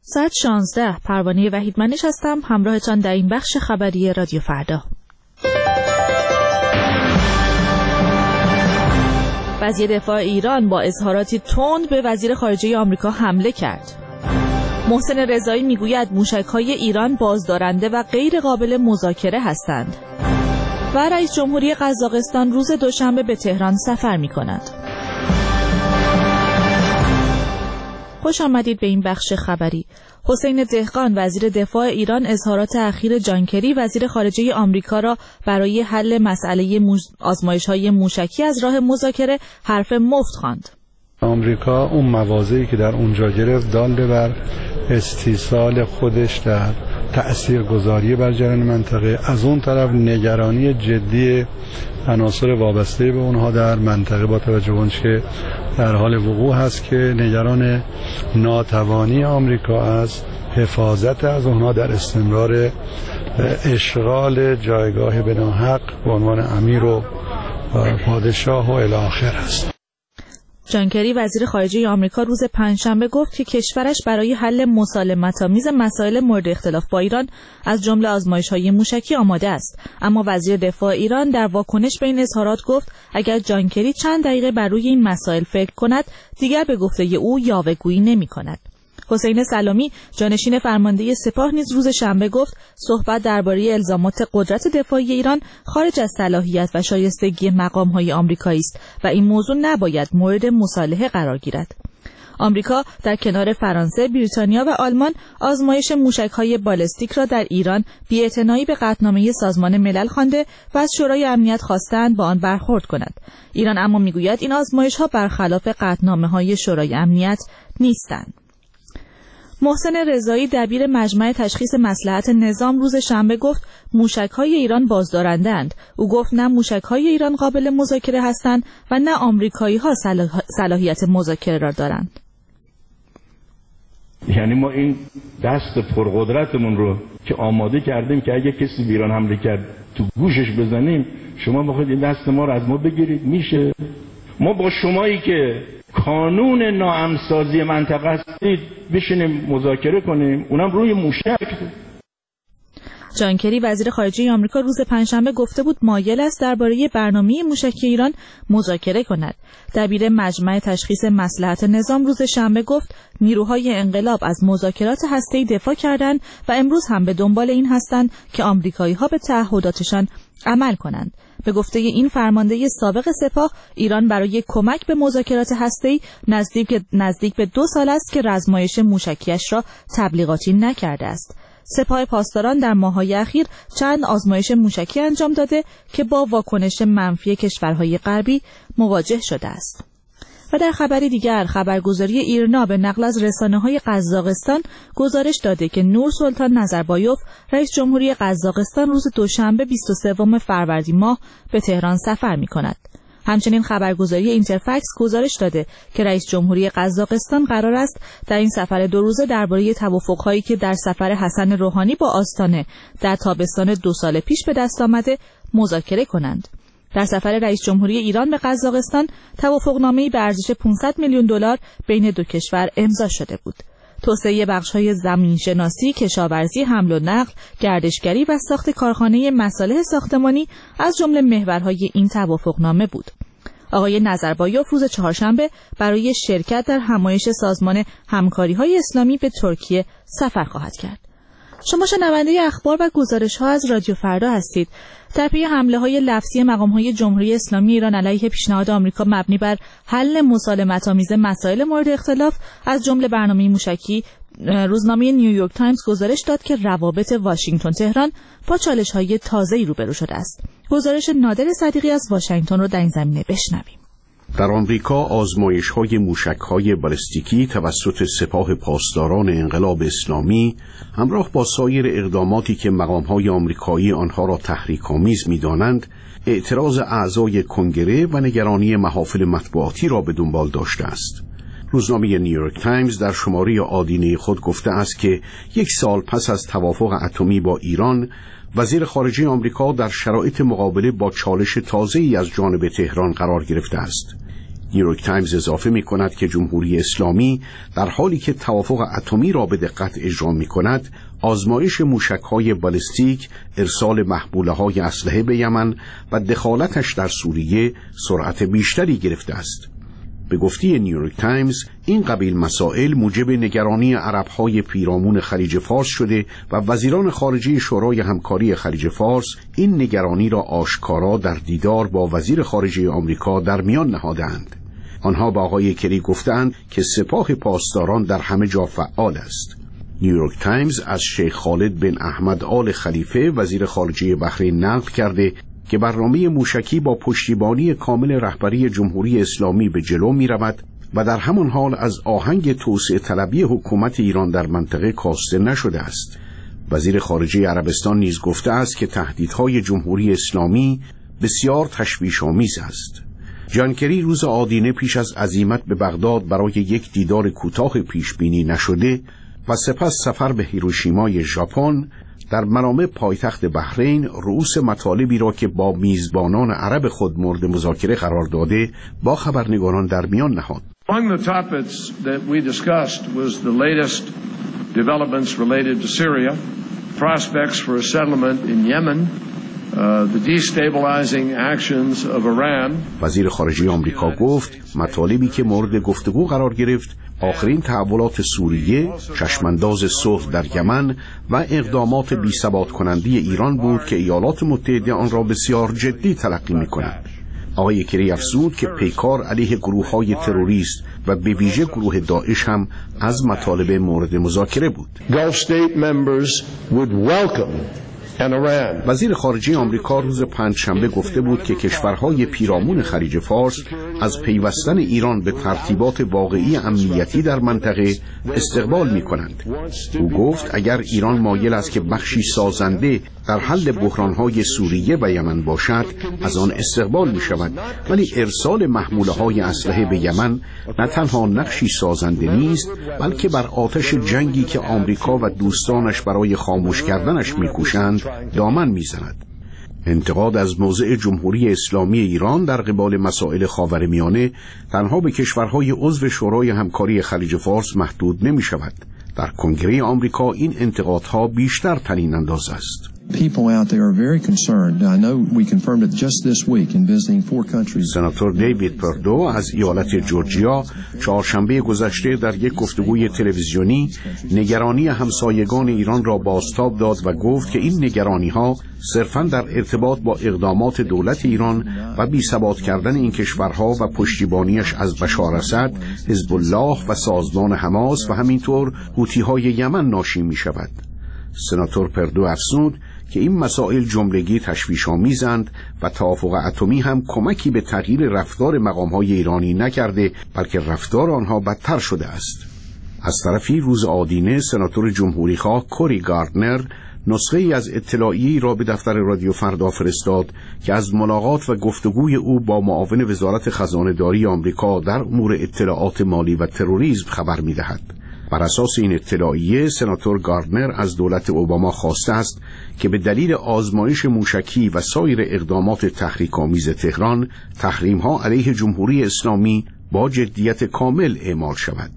ساعت 16 پروانه وحیدمنش هستم، همراهتان در این بخش خبری رادیو فردا. وزیر دفاع ایران با اظهاراتی تند به وزیر خارجه آمریکا حمله کرد. محسن رضایی میگوید موشک‌های ایران بازدارنده و غیر قابل مذاکره هستند. و رئیس جمهوری قزاقستان روز دوشنبه به تهران سفر می‌کند. خوش آمدید به این بخش خبری. حسین دهقان وزیر دفاع ایران اظهارات اخیر جان کری وزیر خارجه آمریکا را برای حل مسئله آزمایش‌های موشکی از راه مذاکره حرف مفت خواند. آمریکا اون مواضعی که در اونجا گرفت داله بر استیصال خودش در تأثیرگذاری بر جریان منطقه، از اون طرف نگرانی جدی عناصر وابسته به اونها در منطقه با توجه به آنچه در حال وقوع هست که نگران ناتوانی آمریکا از حفاظت از اونها در استمرار اشغال جایگاه بناحق به عنوان امیر و پادشاه و الی آخر است. جان کری وزیر خارجه آمریکا روز پنجشنبه گفت که کشورش برای حل مسالمت‌آمیز مسائل مورد اختلاف با ایران از جمله آزمایش‌های موشکی آماده است. اما وزیر دفاع ایران در واکنش به این اظهارات گفت اگر جان کری چند دقیقه بر روی این مسائل فکر کند دیگر به گفته او یاوه‌گویی نمی‌کند. حسین سلامی جانشین فرمانده سپاه نیز روز شنبه گفت صحبت درباره الزامات قدرت دفاعی ایران خارج از صلاحیت و شایستگی مقام‌های آمریکایی است و این موضوع نباید مورد مصالحه قرار گیرد. آمریکا در کنار فرانسه، بریتانیا و آلمان آزمایش موشک‌های بالستیک را در ایران بی‌اعتنایی به قطعنامه سازمان ملل خوانده و از شورای امنیت خواستند با آن برخورد کند. ایران اما می‌گوید این آزمایش‌ها برخلاف قطعنامه‌های شورای امنیت نیستند. محسن رضایی دبیر مجمع تشخیص مصلحت نظام روز شنبه گفت موشک‌های ایران بازدارنده‌اند. او گفت نه موشک‌های ایران قابل مذاکره هستند و نه آمریکایی‌ها صلاحیت مذاکره را دارند. یعنی ما این دست پرقدرتمون رو که آماده کردیم که اگه کسی به ایران حمله کرد تو گوشش بزنیم، شما بخواید این دست ما رو از ما بگیرید؟ میشه؟ ما با شمایی که کانون ناامن‌سازی منطقه هستید بشینیم مذاکره کنیم، اونم روی موشک. جان کری وزیر خارجه آمریکا روز پنجشنبه گفته بود مایل است درباره برنامه موشکی ایران مذاکره کند. دبیر مجمع تشخیص مصلحت نظام روز شنبه گفت نیروهای انقلاب از مذاکرات هسته‌ای دفاع کردند و امروز هم به دنبال این هستند که آمریکایی‌ها به تعهداتشان عمل کنند. به گفته این فرمانده سابق سپاه، ایران برای کمک به مذاکرات هسته‌ای نزدیک به 2 سال است که رزمایش موشکیش را تبلیغاتی نکرده است. سپاه پاسداران در ماه‌های اخیر چند آزمایش موشکی انجام داده که با واکنش منفی کشورهای غربی مواجه شده است. و در خبری دیگر، خبرگزاری ایرنا به نقل از رسانه‌های قزاقستان گزارش داده که نور سلطان نظربایوف رئیس جمهوری قزاقستان روز دوشنبه 23 فروردین ماه به تهران سفر می‌کند. همچنین خبرگزاری اینترفکس گزارش داده که رئیس جمهوری قزاقستان قرار است در این سفر 2 روزه درباره توافق‌هایی که در سفر حسن روحانی با آستانه در تابستان 2 سال پیش به دست آمده مذاکره کنند. در سفر رئیس جمهوری ایران به قزاقستان توافقنامه‌ای به ارزش $500 میلیون بین دو کشور امضا شده بود. توسعه بخش‌های زمین‌شناسی، کشاورزی، حمل و نقل، گردشگری و ساخت کارخانه مصالح ساختمانی از جمله محورهای این توافقنامه بود. آقای نظربایوف روز چهارشنبه برای شرکت در همایش سازمان همکاری‌های اسلامی به ترکیه سفر خواهد کرد. شما شنونده اخبار و گزارش‌ها از رادیو فردا هستید. در پی حمله‌های لفظی مقام‌های جمهوری اسلامی ایران علیه پیشنهاد آمریکا مبنی بر حل مسالمت‌آمیز مسائل مورد اختلاف از جمله برنامه موشکی، روزنامه نیویورک تایمز گزارش داد که روابط واشنگتن تهران با چالش‌های تازه‌ای روبرو شده است. گزارش نادر صدیقی از واشنگتن رو در این زمینه بشنویم. در آمریکا آزمایش‌های موشک‌های بالستیکی توسط سپاه پاسداران انقلاب اسلامی همراه با سایر اقداماتی که مقام‌های آمریکایی آنها را تحریک‌آمیز می‌دانند، اعتراض اعضای کنگره و نگرانی محافل مطبوعاتی را به دنبال داشته است. روزنامه نیویورک تایمز در شماره آدینه خود گفته است که 1 سال پس از توافق اتمی با ایران، وزیر خارجه آمریکا در شرایط مقابله با چالش تازه‌ای از جانب تهران قرار گرفته است. نیویورک تایمز اضافه می کند که جمهوری اسلامی در حالی که توافق اتمی را به دقت اجرا می کند، آزمایش موشک‌های بالستیک، ارسال محموله‌های اسلحه به یمن و دخالتش در سوریه سرعت بیشتری گرفته است. به گفته نیویورک تایمز، این قبیل مسائل موجب نگرانی عرب‌های پیرامون خلیج فارس شده و وزیران خارجه شورای همکاری خلیج فارس این نگرانی را آشکارا در دیدار با وزیر خارجه آمریکا در میان نهادند. آنها با آقای کری گفتند که سپاه پاسداران در همه جا فعال است. نیویورک تایمز از شیخ خالد بن احمد آل خلیفه وزیر خارجه بحرین نقل کرده که برنامه موشکی با پشتیبانی کامل رهبری جمهوری اسلامی به جلو می رود و در همان حال از آهنگ توسعه طلبی حکومت ایران در منطقه کاسته نشده است. وزیر خارجه عربستان نیز گفته است که تهدیدهای جمهوری اسلامی بسیار تشویش‌آمیز است. جان کری روز آدینه پیش از عزیمت به بغداد برای یک دیدار کوتاه پیشبینی نشده و سپس سفر به هیروشیمای ژاپن در منامه پایتخت بحرین رؤوس مطالبی را که با میزبانان عرب خود مورد مذاکره قرار داده با خبرنگاران در میان نهاد. Among the topics that we discussed was the latest developments related to Syria, prospects for a settlement in Yemen, the destabilizing actions of Iran. وزیر خارجه آمریکا گفت مطالبی که مورد گفتگو قرار گرفت آخرین تحولات سوریه، چشمانداز صلح در یمن و اقدامات بی‌ثبات کننده ایران بود که ایالات متحده آن را بسیار جدی تلقی می‌کند. آقای کری افزود که پیکار علیه گروه‌های تروریست و به ویژه گروه داعش هم از مطالب مورد مذاکره بود. وزیر خارجه آمریکا روز پنجشنبه گفته بود که کشورهای پیرامون خلیج فارس از پیوستن ایران به ترتیبات واقعی امنیتی در منطقه استقبال می کنند. او گفت اگر ایران مایل است که بخشی سازنده در حل بحرانهای سوریه و یمن باشد از آن استقبال می شود، ولی ارسال محموله‌های اسلحه به یمن نه تنها نقشی سازنده نیست بلکه بر آتش جنگی که آمریکا و دوستانش برای خاموش کردنش می کوشند دامن می زند. انتقاد از موضع جمهوری اسلامی ایران در قبال مسائل خاورمیانه تنها به کشورهای عضو شورای همکاری خلیج فارس محدود نمی شود. در کنگره آمریکا این انتقادها بیشتر طنین انداز است. سناتور دیوید پردو از ایالت جورجیا چهارشنبه گذشته در یک گفتگوی تلویزیونی نگرانی همسایگان ایران را بازتاب داد و گفت که این نگرانی‌ها صرفاً در ارتباط با اقدامات دولت ایران و بی‌ثبات کردن این کشورها و پشتیبانیش از بشار اسد، حزب الله و سازمان حماس و همینطور حوثی‌های یمن ناشی می‌شود. سناتور پردو افزود که این مسائل جملگی تشویش‌آمیزند و توافق اتمی هم کمکی به تغییر رفتار مقام‌های ایرانی نکرده بلکه رفتار آنها بدتر شده است. از طرفی روز آدینه سناتور جمهوری‌خواه کوری گاردنر نسخه‌ای از اطلاعیه‌ای را به دفتر رادیو فردا فرستاد که از ملاقات و گفتگوی او با معاون وزارت خزانه‌داری آمریکا در امور اطلاعات مالی و تروریسم خبر می‌دهد. بر اساس این اطلاعیه سناتور گاردنر از دولت اوباما خواسته است که به دلیل آزمایش موشکی و سایر اقدامات تحریک‌آمیز تهران تحریم‌ها علیه جمهوری اسلامی با جدیت کامل اعمال شود.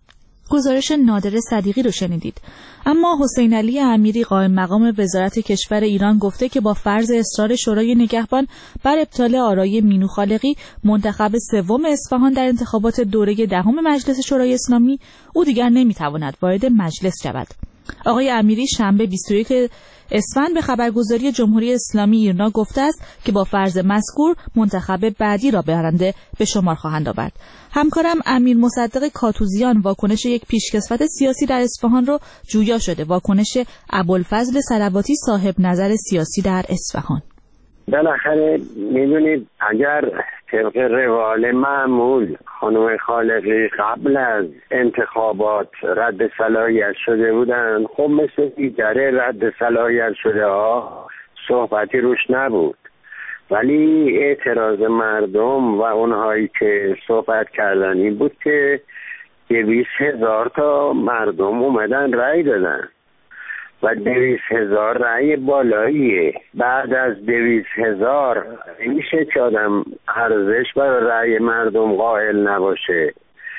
گزارش نادر صدیقی رو شنیدید. اما حسین علی امیری قائم مقام وزارت کشور ایران گفته که با فرض اصرار شورای نگهبان بر ابطال آرای مینو خالقی منتخب سوم اصفهان در انتخابات دوره دهم مجلس شورای اسلامی او دیگر نمیتواند وارد مجلس شود. آقای امیری شنبه 21 اسفند به خبرگزاری جمهوری اسلامی ایرنا گفته است که با فرض مذکور منتخب بعدی را برنده به شمار خواهند آورد. همکارم امیر مصدق کاتوزیان واکنش یک پیشکسوت سیاسی در اصفهان را جویا شده. واکنش ابوالفضل صلواتی صاحب نظر سیاسی در اصفهان. بالاخره میدونید اگر طبق روال معمول خانم خالقی قبل از انتخابات رد صلاحیت شده بودن، خب مثل دیگره رد صلاحیت شده ها صحبتی روش نبود، ولی اعتراض مردم و اونهایی که صحبت کردن این بود که 200,000 تا مردم اومدن رأی دادن و 200,000 رأی بالاییه. بعد از 200,000 میشه که آدم ارزش برای رأی مردم قائل نباشه.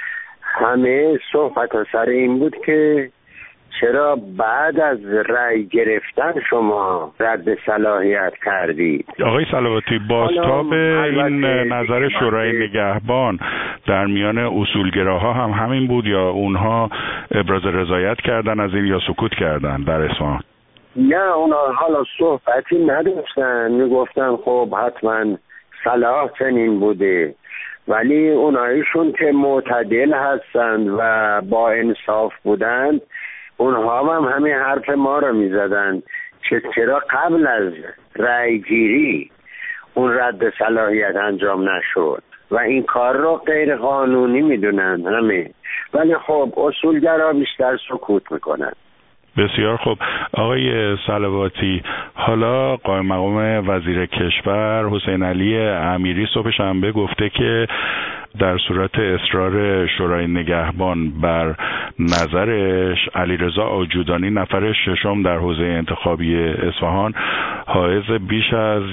همه صحبت سر این بود که چرا بعد از رأی گرفتن شما رد صلاحیت کردید؟ آقای صلواتی، بازتاب این نظر شورای نگهبان در میان اصولگراها هم همین بود یا اونها ابراز رضایت کردن از این یا سکوت کردن در اصفهان؟ نه، اونها حالا صحبتی نداشتن، میگفتن خب حتما صلاح چنین بوده، ولی اونایشون که معتدل هستند و با انصاف بودند اونها هم همین حرف ما رو میزدن چرا قبل از رأی گیری اون رد صلاحیت انجام نشد و این کار رو غیر قانونی میدونن همه، ولی خب اصولگرا بیشتر سکوت میکنن. بسیار خوب. آقای صلواتی، حالا قائم مقام وزیر کشور حسین علی امیری صبح شنبه گفته که در صورت اصرار شورای نگهبان بر نظرش علیرضا آجودانی نفر ششم در حوزه انتخابی اصفهان حائز بیش از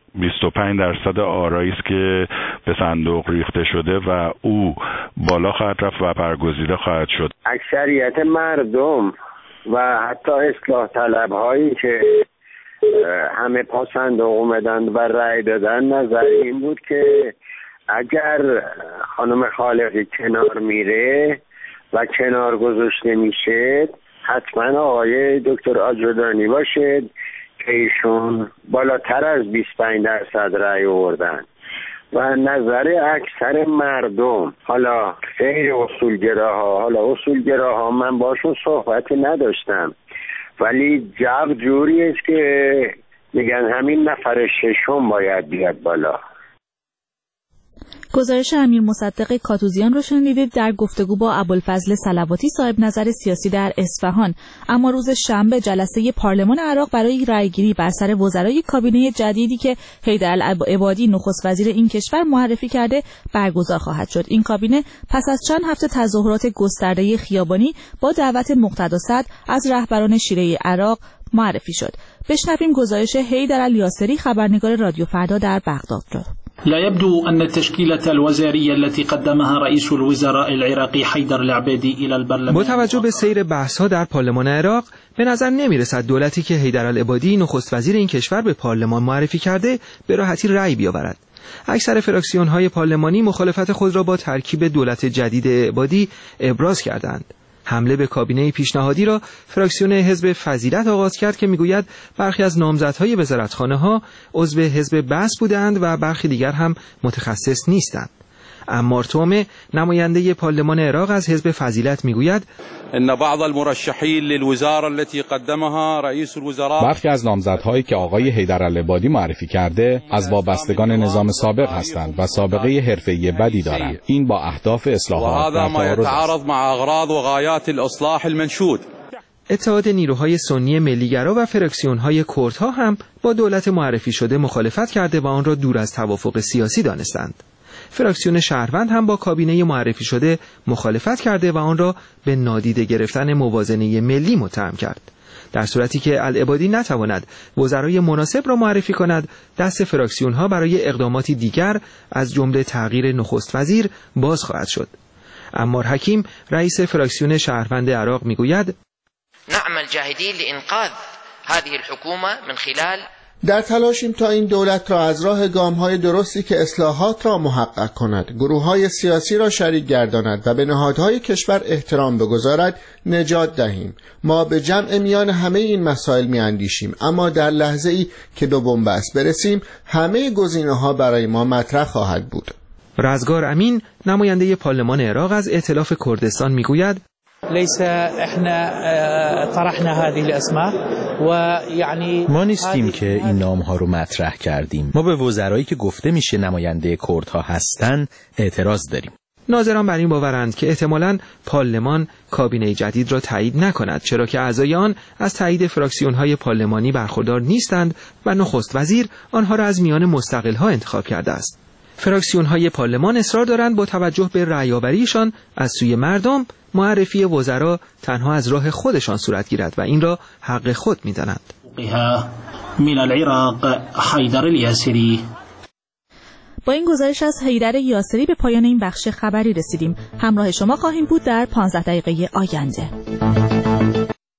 25% آرایی است که به صندوق ریخته شده و او بالا خواهد رفت و برگزیده خواهد شد. اکثریت مردم و حتی اصلاح طلب هایی که همه پا صندوق اومدن و رأی دادن نظر این بود که اگر خانم خالقی کنار میره و کنار گذاشته میشه حتما آقای دکتر آجودانی باشه که ایشون بالاتر از 25% رأی آوردن و نظر اکثر مردم، حالا غیر اصولگراها، حالا اصولگراها من باشون صحبتی نداشتم، ولی جو جوری است که میگن همین نفر ششم باید بیاد بالا. گزارش امیر مصدق کاتوزیان رو شنیدید در گفتگو با ابوالفضل صلواتی صاحب نظر سیاسی در اصفهان. اما روز شنبه جلسه پارلمان عراق برای رأیگیری بر سر وزرای کابینه جدیدی که حیدرالعبادی نخست وزیر این کشور معرفی کرده برگزار خواهد شد. این کابینه پس از چند هفته تظاهرات گسترده خیابانی با دعوت مقتدا صدر از رهبران شیعه عراق معرفی شد. بشنویم گزارش حیدرالیاسری خبرنگار رادیو فردا در بغداد رو. لا يبدو أن التشكيلة الوزارية التي قدمها رئيس الوزراء العراقي حيدر العبادي إلى البرلمان با توجه به سیر بحث‌ها در پارلمان عراق به نظر نمی‌رسد دولتی که حیدرالعبادی نخست وزیر این کشور به پارلمان معرفی کرده به راحتی رأی بیاورد. اکثر فراکسیون‌های پارلمانی مخالفت خود را با ترکیب دولت جدید عبادی ابراز کردند. حمله به کابینه پیشنهادی را فراکسیون حزب فضیلت آغاز کرد که میگوید برخی از نامزدهای وزارتخانه‌ها عضو حزب بعث بودند و برخی دیگر هم متخصص نیستند. عمار تومه نماینده پارلمان عراق از حزب فضیلت میگوید ان بعض المرشحین للوزاره التي قدمها رئیس الوزراء برخی از نامزدهایی که آقای حیدرالعبادی معرفی کرده از وابستگان نظام سابق هستند و سابقه حرفه‌ای بدی دارند. این با اهداف اصلاحات در تعارض مع اغراض و غایات الاصلاح المنشود. اتحاد نیروهای سنی ملیگرا و فراکسیون‌های کردها هم با دولت معرفی شده مخالفت کرده و آن را دور از توافق سیاسی دانستند. فراکسیون شهروند هم با کابینه معرفی شده مخالفت کرده و آن را به نادیده گرفتن موازنه ملی متهم کرد. در صورتی که العبادی نتواند وزرای مناسب را معرفی کند، دست فراکسیون‌ها برای اقداماتی دیگر از جمله تغییر نخست وزیر باز خواهد شد. عمار حکیم رئیس فراکسیون شهروند عراق میگوید نعمل جاهدین لانقاذ هذه الحکومه من خلال در تلاشیم تا این دولت را از راه گام‌های درستی که اصلاحات را محقق کند، گروه‌های سیاسی را شریک گرداند و به نهادهای کشور احترام بگذارد نجات دهیم. ما به جمع میان همه این مسائل میاندیشیم، اما در لحظه‌ای که به بنبست برسیم همه گزینه‌ها برای ما مطرح خواهد بود. رزگار امین نماینده پارلمان عراق از ائتلاف کردستان میگوید ما نیستیم که این نام‌ها رو مطرح کردیم. ما به وزرایی که گفته میشه نماینده کردها هستن اعتراض داریم. ناظران بر این باورند که احتمالاً پارلمان کابینه جدید را تایید نکند، چرا که اعضای آن از تایید فراکسیون‌های پارلمانی برخوردار نیستند و نخست وزیر آنها را از میان مستقل‌ها انتخاب کرده است. فراکسیون‌های پارلمان اصرار دارند با توجه به رأی‌آوریشان از سوی مردم معرفی وزرا تنها از راه خودشان صورت گیرد و این را حق خود می‌دانند. من العراق حیدر الیاسری. با این گزارش از حیدر یاسری به پایان این بخش خبری رسیدیم. همراه شما خواهیم بود در 15 دقیقه آینده.